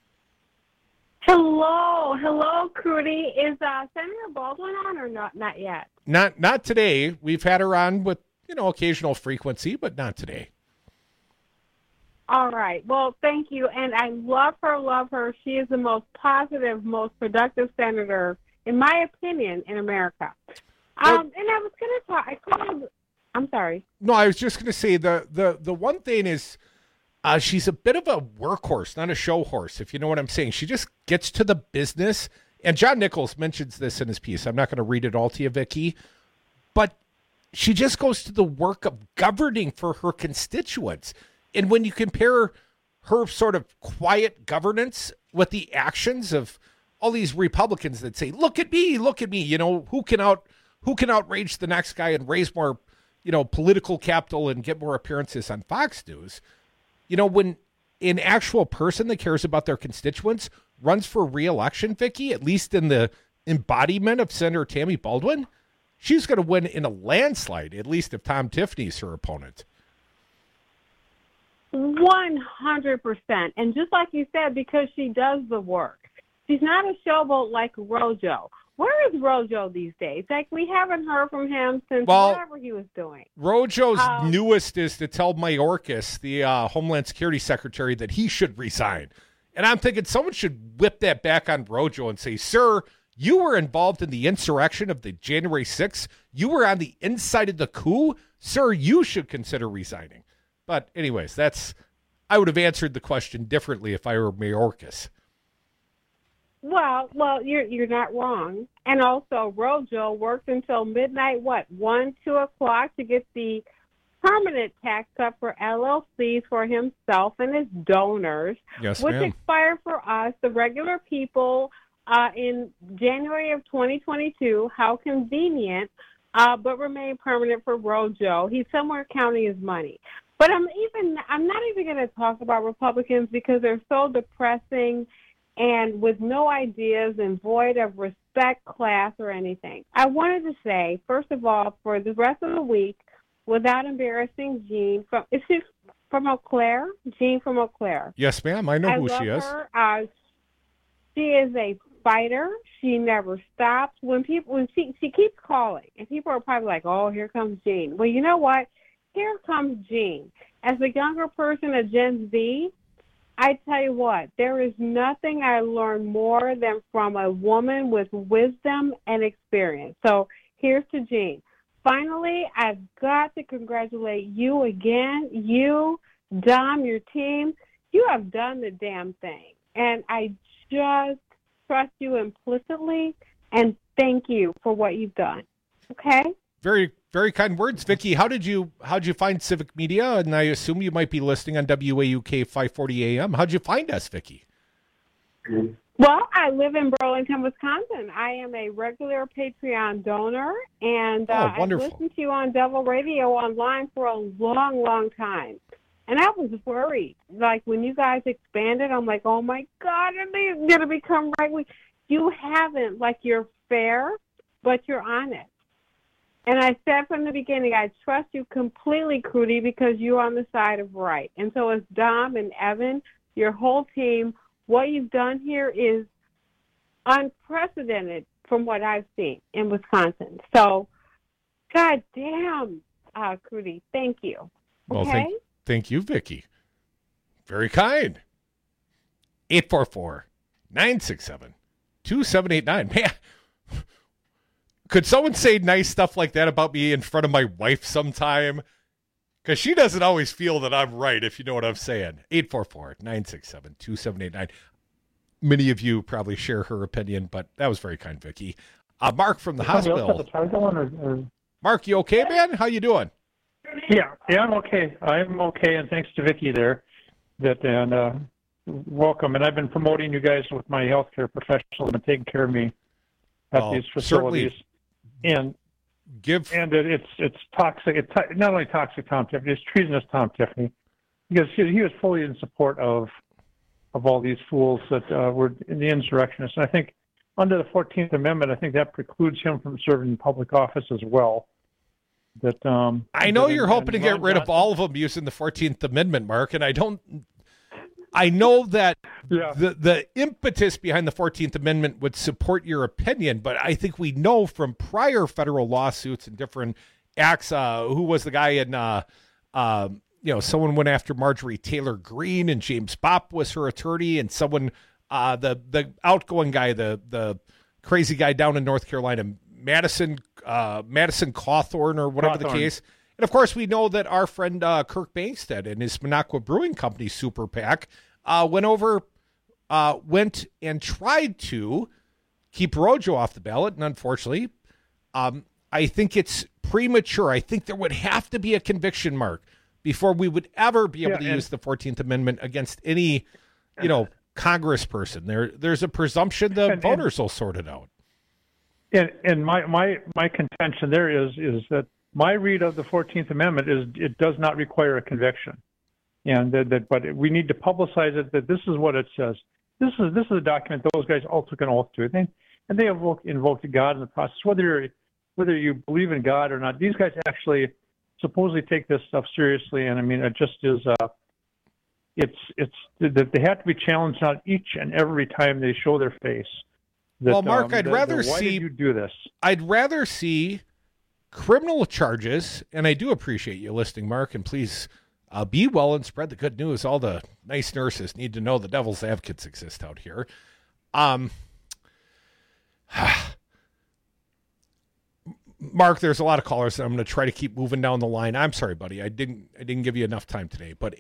Hello, Crudy. Is Senator Baldwin on or not? Not yet. Not today. We've had her on with occasional frequency, but not today. All right. Well, thank you, and I love her. She is the most positive, most productive senator, in my opinion, in America. And I was going to talk. I'm sorry. No, I was just going to say the one thing is. She's a bit of a workhorse, not a show horse, if you know what I'm saying. She just gets to the business. And John Nichols mentions this in his piece. I'm not going to read it all to you, Vicky. But she just goes to the work of governing for her constituents. And when you compare her sort of quiet governance with the actions of all these Republicans that say, look at me, who can outrage the next guy and raise more, political capital and get more appearances on Fox News. When an actual person that cares about their constituents runs for re-election, Vicky, at least in the embodiment of Senator Tammy Baldwin, she's going to win in a landslide, at least if Tom Tiffany's her opponent. 100%. And just like you said, because she does the work. She's not a showboat like Rojo. Where is Rojo these days? Like, we haven't heard from him since whatever he was doing. Rojo's newest is to tell Mayorkas, the Homeland Security Secretary, that he should resign. And I'm thinking someone should whip that back on Rojo and say, sir, you were involved in the insurrection of the January 6th. You were on the inside of the coup. Sir, you should consider resigning. But anyways, I would have answered the question differently if I were Mayorkas. Well, you're not wrong. And also, Rojo worked until midnight, 1, 2 o'clock to get the permanent tax cut for LLCs for himself and his donors, yes, which ma'am. expired for us, the regular people, in January of 2022. How convenient, but remain permanent for Rojo. He's somewhere counting his money. But I'm not even going to talk about Republicans because they're so depressing and with no ideas and void of respect, class, or anything. I wanted to say, first of all, for the rest of the week, without embarrassing Jean, is she from Eau Claire? Jean from Eau Claire. Yes, ma'am. I know who she is. Her. She is a fighter. She never stops. When she keeps calling, and people are probably like, oh, here comes Jean. Well, you know what? Here comes Jean. As a younger person, a Gen Z, I tell you what, there is nothing I learned more than from a woman with wisdom and experience. So here's to Jean. Finally, I've got to congratulate you again. You, Dom, your team, you have done the damn thing. And I just trust you implicitly, and thank you for what you've done. Okay? Very, very kind words, Vicky. How'd you find Civic Media? And I assume you might be listening on WAUK 540 AM. How'd you find us, Vicky? Well, I live in Burlington, Wisconsin. I am a regular Patreon donor, and I've listened to you on Devil Radio online for a long, long time. And I was worried. Like, when you guys expanded, I'm like, oh, my God, are they going to become right-wing? You haven't. Like, you're fair, but you're honest. And I said from the beginning, I trust you completely, Crudy, because you're on the side of right. And so as Dom and Evan, your whole team, what you've done here is unprecedented from what I've seen in Wisconsin. So, God damn, Crudy, thank you. Well, okay? Thank you, Vicki. Very kind. 844-967-2789. Man, could someone say nice stuff like that about me in front of my wife sometime? Because she doesn't always feel that I'm right, if you know what I'm saying. 844-967-2789. Many of you probably share her opinion, but that was very kind, Vicki. Mark from the hospital. Mark, you okay, man? How you doing? Yeah, I'm okay. I'm okay, and thanks to Vicki there. Welcome. And I've been promoting you guys with my healthcare professionals and taking care of me at these facilities. And it's toxic. It's not only toxic, Tom Tiffany. It's treasonous, Tom Tiffany, because he was fully in support of all these fools that were in the insurrectionists. And I think under the 14th Amendment, I think that precludes him from serving in public office as well. I know you're hoping to get rid of all of them using the 14th Amendment, Mark, and I know that the impetus behind the 14th Amendment would support your opinion, but I think we know from prior federal lawsuits and different acts, who was the guy in, someone went after Marjorie Taylor Greene, and James Bopp was her attorney, and someone, the outgoing guy, the crazy guy down in North Carolina, Madison Cawthorn or whatever the case. And, of course, we know that our friend Kirk Bangstead and his Minocqua Brewing Company super PAC went and tried to keep Rojo off the ballot. And, unfortunately, I think it's premature. I think there would have to be a conviction, Mark, before we would ever be able to use the 14th Amendment against any, congressperson. There's a presumption the voters will sort it out. And my contention there is that my read of the 14th Amendment is it does not require a conviction, and but we need to publicize it. That this is what it says. This is a document those guys all took an oath to, and they invoked God in the process. Whether you believe in God or not, these guys actually supposedly take this stuff seriously. And I mean, it just is. It's that they have to be challenged on each and every time they show their face. Well, Mark, why did you do this? I'd rather see criminal charges, and I do appreciate you listening, Mark, and please be well and spread the good news. All the nice nurses need to know the devil's advocates exist out here. Mark, there's a lot of callers, and I'm going to try to keep moving down the line. I'm sorry, buddy. I didn't give you enough time today, but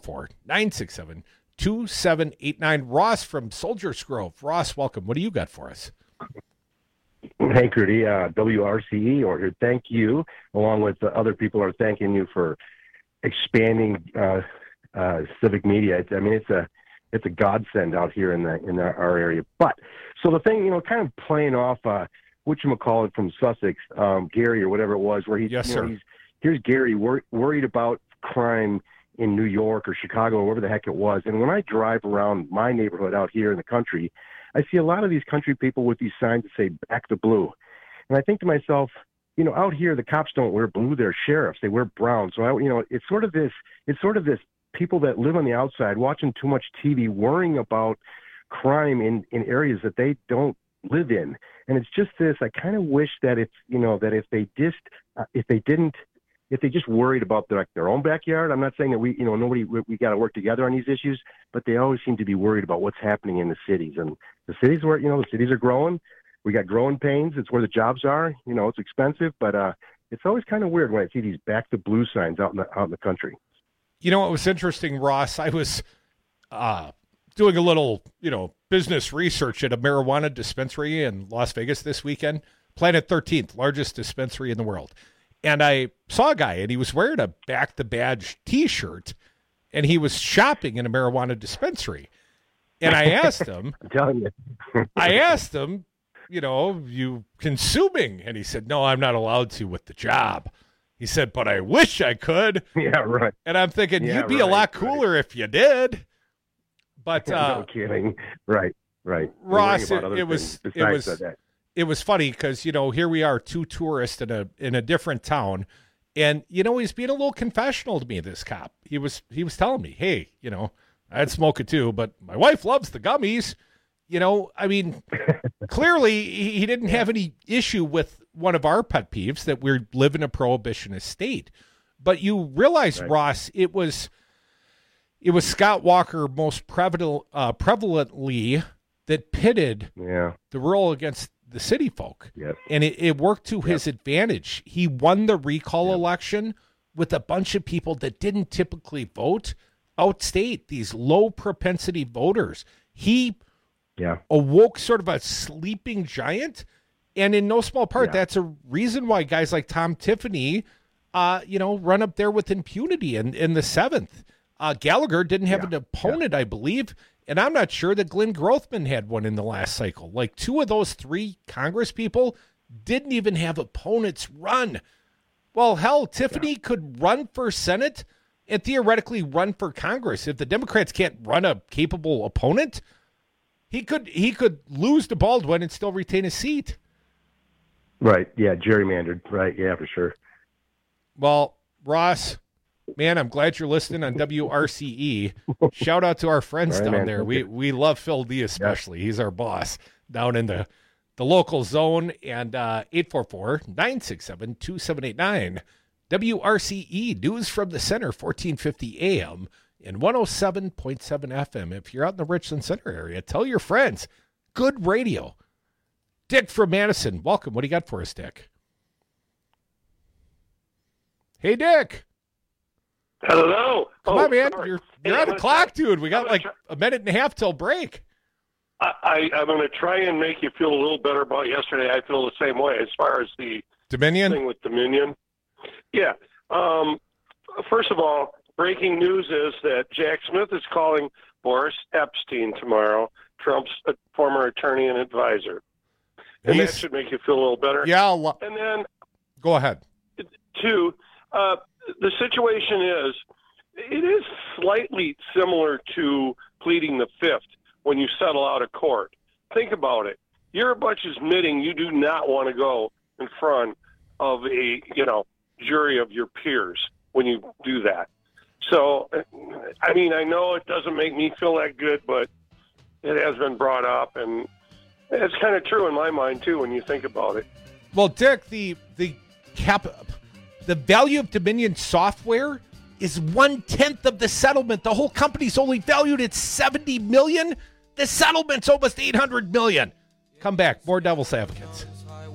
844-967-2789. Ross from Soldiers Grove. Ross, welcome. What do you got for us? Hey, Crudy. WRCE over here. Thank you, along with the other people are thanking you for expanding civic media. It's a godsend out here in our area. But so the thing, kind of playing off whatchamacallit from Sussex, Gary or whatever it was, where here's Gary worried about crime in New York or Chicago or wherever the heck it was. And when I drive around my neighborhood out here in the country, I see a lot of these country people with these signs that say "Back the Blue." And I think to myself, out here, the cops don't wear blue, they're sheriffs, they wear brown. So, it's sort of this people that live on the outside watching too much TV, worrying about crime in areas that they don't live in. And it's just this, I kind of wish that if they just worried about their own backyard. I'm not saying that we got to work together on these issues, but they always seem to be worried about what's happening in the cities. And the cities where, the cities are growing. We got growing pains. It's where the jobs are. It's expensive, but it's always kind of weird when I see these "Back the Blue" signs out in the country. It was interesting, Ross. I was doing a little, business research at a marijuana dispensary in Las Vegas this weekend. Planet 13th, largest dispensary in the world. And I saw a guy, and he was wearing a Back the Badge T-shirt, and he was shopping in a marijuana dispensary. And I asked him, I'm telling you. I asked him, you consuming? And he said, no, I'm not allowed to with the job. He said, but I wish I could. Yeah, right. And I'm thinking, you'd be a lot cooler if you did. But no kidding. Right. Ross, it was funny because, here we are, two tourists in a different town. And, he's being a little confessional to me, this cop. He was telling me, hey, I'd smoke it too, but my wife loves the gummies. Clearly he didn't have any issue with one of our pet peeves, that we live in a prohibitionist state. But you realize, right, Ross, it was Scott Walker most prevalently that pitted the rural against the city folk. Yep. And it worked to his advantage. He won the recall election with a bunch of people that didn't typically vote outstate, these low propensity voters. He awoke sort of a sleeping giant. And in no small part, that's a reason why guys like Tom Tiffany, run up there with impunity in the 7th. Gallagher didn't have an opponent, I believe. And I'm not sure that Glenn Grothman had one in the last cycle. Like 2 of those 3 Congress people didn't even have opponents run. Well, hell, Tiffany could run for Senate and theoretically run for Congress. If the Democrats can't run a capable opponent, he could lose to Baldwin and still retain a seat. Right. Yeah. Gerrymandered. Right. Yeah, for sure. Well, Ross, man, I'm glad you're listening on WRCE. Shout out to our friends down there. We love Phil D especially. He's our boss down in the local zone. And 844-967-2789. WRCE, News from the Center, 1450 AM and 107.7 FM. If you're out in the Richland Center area, tell your friends. Good radio. Dick from Madison, welcome. What do you got for us, Dick? Hey, Dick. Hello. Come on, man. Sorry. You're on the clock, dude. We got like a minute and a half till break. I'm going to try and make you feel a little better about yesterday. I feel the same way as far as the Dominion thing with Dominion. Yeah. First of all, breaking news is that Jack Smith is calling Boris Epstein tomorrow, Trump's former attorney and advisor. And that should make you feel a little better. Yeah. And then go ahead. 2, the situation is, it is slightly similar to pleading the fifth when you settle out of court. Think about it. You're a bunch admitting you do not want to go in front of a, jury of your peers when you do that. So, I mean, I know it doesn't make me feel that good, but it has been brought up, and it's kind of true in my mind, too, when you think about it. Well, Dick, the value of Dominion software is 1/10 of the settlement. The whole company's only valued at $70 million. The settlement's almost $800 million. Come back. More Devil's Advocates.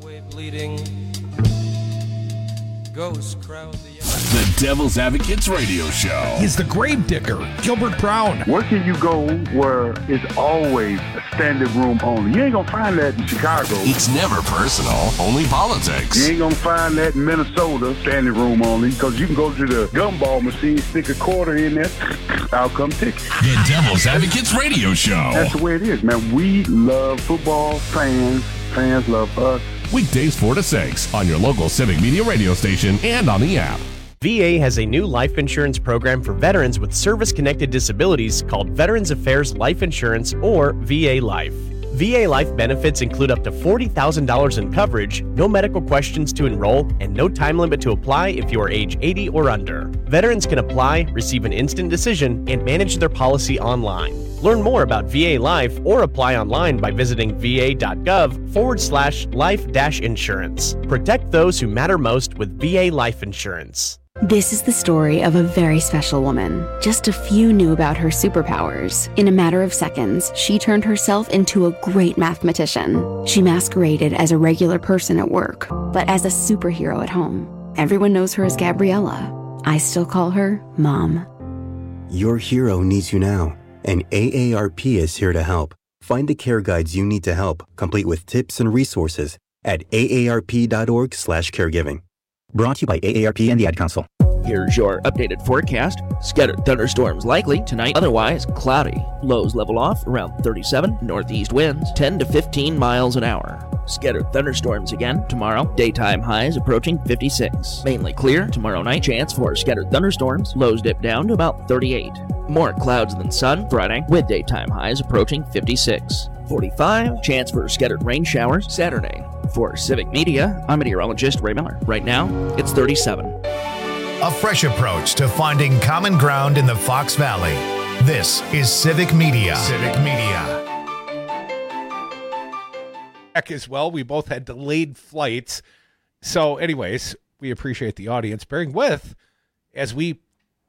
The Devil's Advocates Radio Show. He's the grave digger, Gilbert Brown. Where can you go where it's always a standing room only? You ain't going to find that in Chicago. It's never personal, only politics. You ain't going to find that in Minnesota, standing room only, because you can go to the gumball machine, stick a quarter in there, out come tickets. The Devil's Advocates Radio Show. That's the way it is, man. We love football, fans love us. Weekdays 4 to 6 on your local Civic Media radio station and on the app. VA has a new life insurance program for veterans with service-connected disabilities called Veterans Affairs Life Insurance, or VA Life. VA Life benefits include up to $40,000 in coverage, no medical questions to enroll, and no time limit to apply if you are age 80 or under. Veterans can apply, receive an instant decision, and manage their policy online. Learn more about VA Life or apply online by visiting va.gov/life-insurance. Protect those who matter most with VA Life Insurance. This is the story of a very special woman. Just a few knew about her superpowers. In a matter of seconds, she turned herself into a great mathematician. She masqueraded as a regular person at work, but as a superhero at home. Everyone knows her as Gabriella. I still call her Mom. Your hero needs you now, and AARP is here to help. Find the care guides you need to help, complete with tips and resources at aarp.org/caregiving. Brought to you by AARP and the Ad Council. Here's your updated forecast. Scattered thunderstorms likely tonight, otherwise cloudy. Lows level off around 37, northeast winds 10 to 15 miles an hour. Scattered thunderstorms again tomorrow. Daytime highs approaching 56. Mainly clear tomorrow night. Chance for scattered thunderstorms. Lows dip down to about 38. More clouds than sun Friday with daytime highs approaching 56. 45. Chance for scattered rain showers Saturday. For Civic Media, I'm meteorologist Ray Miller. Right now, it's 37. A fresh approach to finding common ground in the Fox Valley. This is Civic Media. Civic Media. As well, we both had delayed flights. So anyways, we appreciate the audience bearing with as we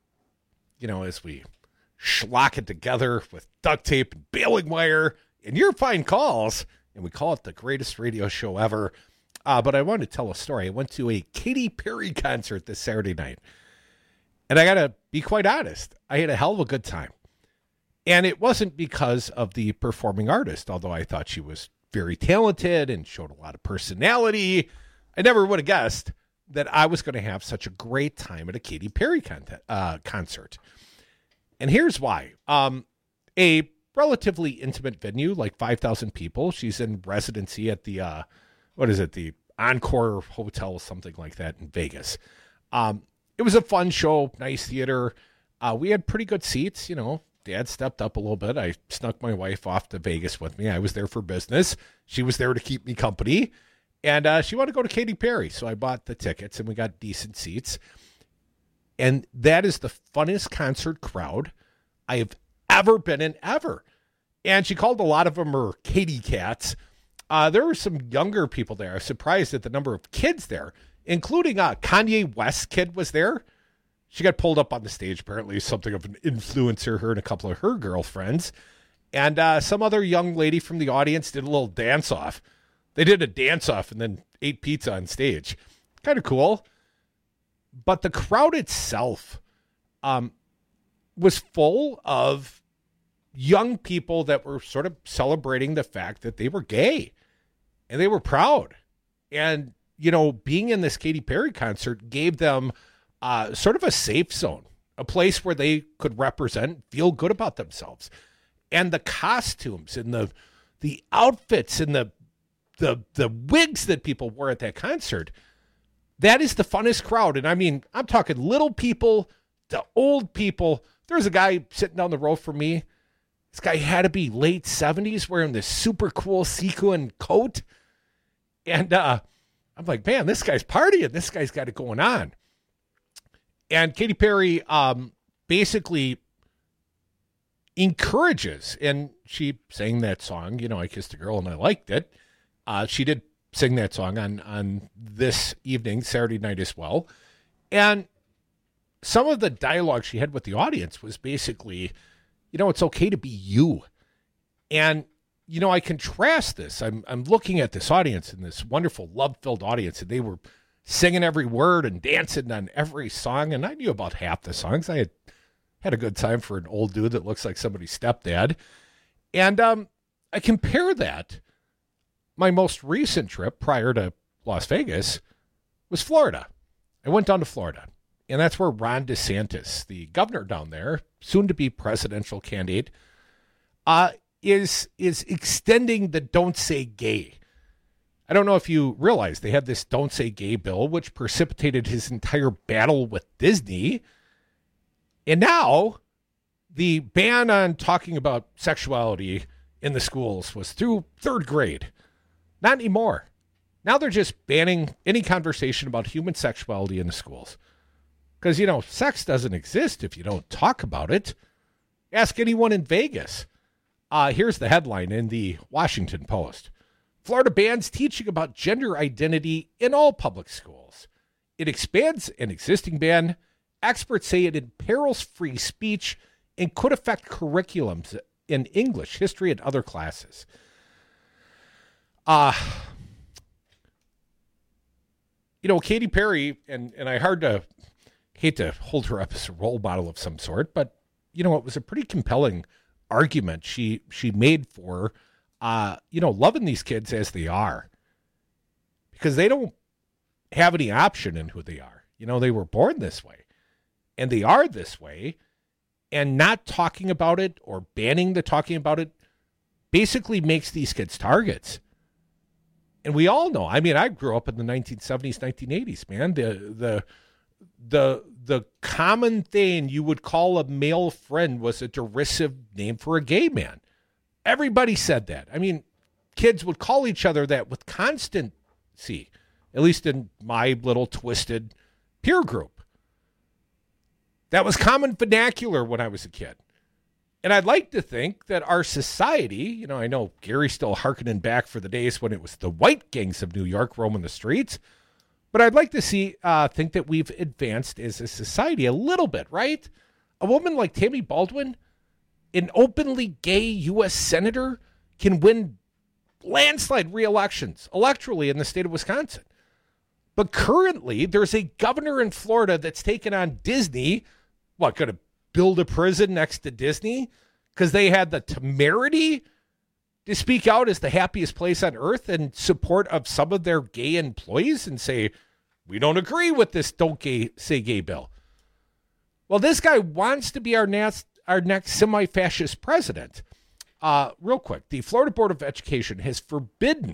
schlock it together with duct tape and baling wire and your fine calls, and we call it the greatest radio show ever. But I wanted to tell a story. I went to a Katy Perry concert this Saturday night, and I got to be quite honest, I had a hell of a good time. And it wasn't because of the performing artist, although I thought she was very talented and showed a lot of personality. I never would have guessed that I was going to have such a great time at a Katy Perry concert. And here's why. A relatively intimate venue, like 5,000 people. She's in residency at the, the Encore Hotel, something like that in Vegas. It was a fun show, nice theater. We had pretty good seats, Dad stepped up a little bit. I snuck my wife off to Vegas with me. I was there for business. She was there to keep me company. And she wanted to go to Katy Perry. So I bought the tickets and we got decent seats. And that is the funnest concert crowd I have ever been in, ever. And she called a lot of them her Katy Cats. There were some younger people there. I was surprised at the number of kids there, including Kanye West's kid was there. She got pulled up on the stage, apparently something of an influencer, her and a couple of her girlfriends. And some other young lady from the audience did a little dance-off. They did a dance-off and then ate pizza on stage. Kind of cool. But the crowd itself was full of young people that were sort of celebrating the fact that they were gay. And they were proud. And, being in this Katy Perry concert gave them sort of a safe zone, a place where they could represent, feel good about themselves. And the costumes and the outfits and the wigs that people wore at that concert, that is the funnest crowd. And I mean, I'm talking little people to old people. There's a guy sitting down the road from me. This guy had to be late 70s wearing this super cool sequin coat. And I'm like, man, this guy's partying. This guy's got it going on. And Katy Perry basically encourages, and she sang that song, I Kissed a Girl and I Liked It. She did sing that song on this evening, Saturday night as well. And some of the dialogue she had with the audience was basically, it's okay to be you. And, I contrast this. I'm looking at this audience and this wonderful love-filled audience, and they were singing every word and dancing on every song. And I knew about half the songs. I had a good time for an old dude that looks like somebody's stepdad. And I compare that. My most recent trip prior to Las Vegas was Florida. I went down to Florida. And that's where Ron DeSantis, the governor down there, soon to be presidential candidate, is extending the Don't Say Gay. I don't know if you realize they had this Don't Say Gay bill, which precipitated his entire battle with Disney. And now the ban on talking about sexuality in the schools was through third grade. Not anymore. Now they're just banning any conversation about human sexuality in the schools. Because, sex doesn't exist if you don't talk about it. Ask anyone in Vegas. Here's the headline in the Washington Post. Florida bans teaching about gender identity in all public schools. It expands an existing ban. Experts say it imperils free speech and could affect curriculums in English, history, and other classes. Katy Perry, and I hate to hold her up as a role model of some sort, but, it was a pretty compelling argument she made for loving these kids as they are, because they don't have any option in who they are. They were born this way. and they are this way, and not talking about it or banning the talking about it basically makes these kids targets. And we all know, I mean, I grew up in the 1970s, 1980s, man. The common thing you would call a male friend was a derisive name for a gay man. Everybody said that. I mean, kids would call each other that with constancy, at least in my little twisted peer group. That was common vernacular when I was a kid. And I'd like to think that our society, I know Gary's still hearkening back for the days when it was the white gangs of New York roaming the streets, but I'd like to think that we've advanced as a society a little bit, right? A woman like Tammy Baldwin, an openly gay U.S. senator, can win landslide re-elections electorally in the state of Wisconsin. But currently, there's a governor in Florida that's taken on Disney, going to build a prison next to Disney because they had the temerity to speak out as the happiest place on earth in support of some of their gay employees and say, we don't agree with this don't say gay bill. Well, this guy wants to be our next semi-fascist president. Real quick, the Florida Board of Education has forbidden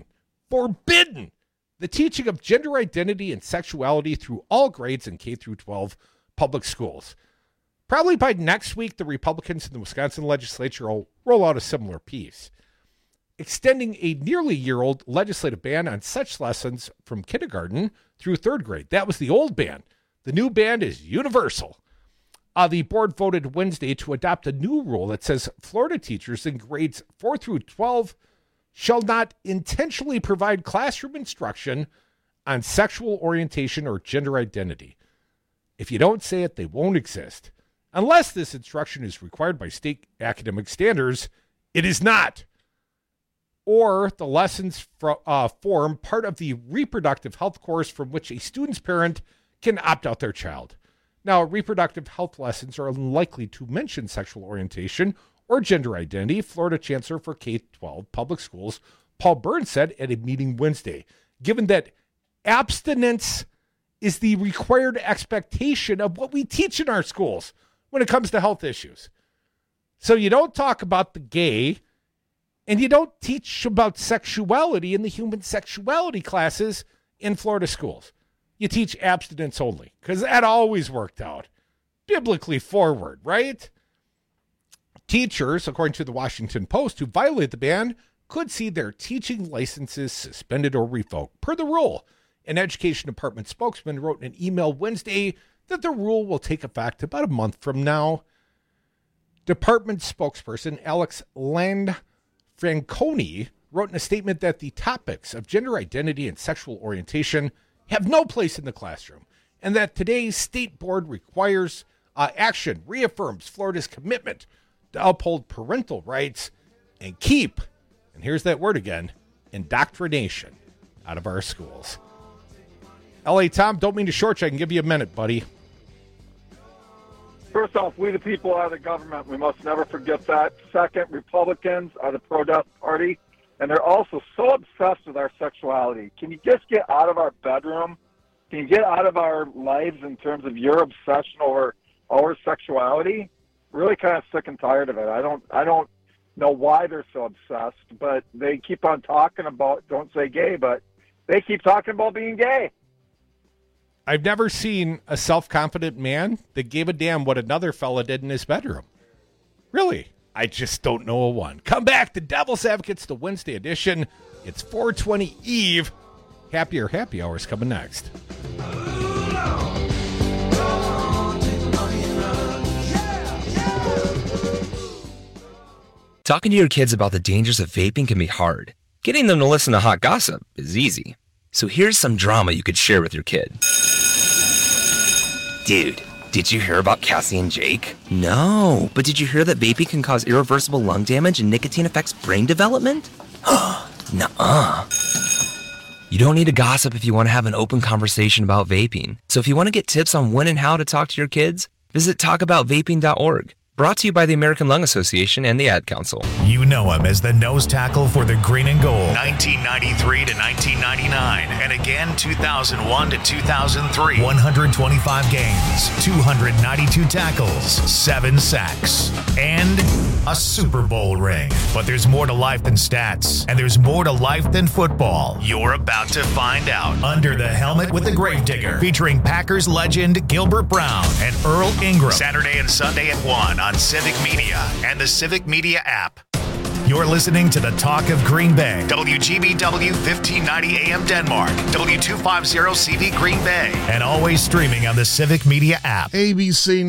the teaching of gender identity and sexuality through all grades in K through 12 public schools. Probably by next week, the Republicans in the Wisconsin legislature will roll out a similar piece, extending a nearly year-old legislative ban on such lessons from kindergarten through third grade. That was the old ban. The new ban is universal. The board voted Wednesday to adopt a new rule that says Florida teachers in grades 4 through 12 shall not intentionally provide classroom instruction on sexual orientation or gender identity. If you don't say it, they won't exist. Unless this instruction is required by state academic standards, it is not. Or the lessons form part of the reproductive health course from which a student's parent can opt out their child. Now, reproductive health lessons are unlikely to mention sexual orientation or gender identity, Florida Chancellor for K-12 public schools Paul Burns said at a meeting Wednesday, given that abstinence is the required expectation of what we teach in our schools when it comes to health issues. So you don't talk about the gay, and you don't teach about sexuality in the human sexuality classes in Florida schools. You teach abstinence only, because that always worked out. Biblically forward, right? Teachers, according to the Washington Post, who violate the ban could see their teaching licenses suspended or revoked. Per the rule, an education department spokesman wrote in an email Wednesday that the rule will take effect about a month from now. Department spokesperson Alex Landfranconi wrote in a statement that the topics of gender identity and sexual orientation have no place in the classroom, and that today's state board requires action, reaffirms Florida's commitment to uphold parental rights and keep, and here's that word again, indoctrination out of our schools. L.A. Tom, don't mean to short you. I can give you a minute, buddy. First off, we the people are the government. We must never forget that. Second, Republicans are the pro-death party, and they're also so obsessed with our sexuality. Can you just get out of our bedroom? Can you get out of our lives in terms of your obsession over our sexuality? Really kind of sick and tired of it. I don't know why they're so obsessed, but they keep on talking about, don't say gay, but they keep talking about being gay. I've never seen a self-confident man that gave a damn what another fella did in his bedroom. Really, I just don't know a one. Come back to Devil's Advocates, the Wednesday edition. It's 420 Eve. Happier Happy Hours coming next. Talking to your kids about the dangers of vaping can be hard. Getting them to listen to hot gossip is easy. So here's some drama you could share with your kid. Dude, did you hear about Cassie and Jake? No, but did you hear that vaping can cause irreversible lung damage and nicotine affects brain development? Nuh-uh. You don't need to gossip if you want to have an open conversation about vaping. So if you want to get tips on when and how to talk to your kids, visit talkaboutvaping.org. Brought to you by the American Lung Association and the Ad Council. You know him as the nose tackle for the Green and Gold. 1993 1993 to 1999, and again 2001 to 2003. 125 games, 292 tackles, 7 sacks, and a Super Bowl ring. But there's more to life than stats, and there's more to life than football. You're about to find out. Under the Helmet with the Gravedigger, featuring Packers legend Gilbert Brown and Earl Ingram. Saturday and Sunday at 1 on Civic Media and the Civic Media app. You're listening to the Talk of Green Bay. WGBW 1590 AM Denmark, W250 CV Green Bay, and always streaming on the Civic Media app. ABC